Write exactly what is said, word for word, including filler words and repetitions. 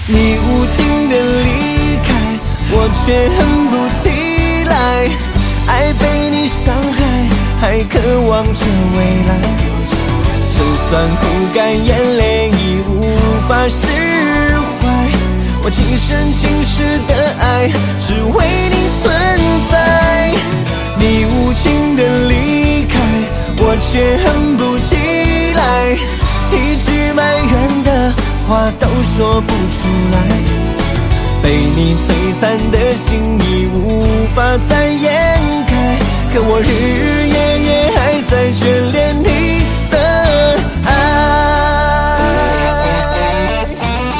你无情的离开，我却恨不起来。爱被你伤害，还渴望着未来。就算哭干眼泪，已无法释怀。我情深情世的爱，只为你存在。你无情的离开，我却恨不起来。一句埋怨的话都说不出来，被你摧残的心已无法再掩盖。可我日日夜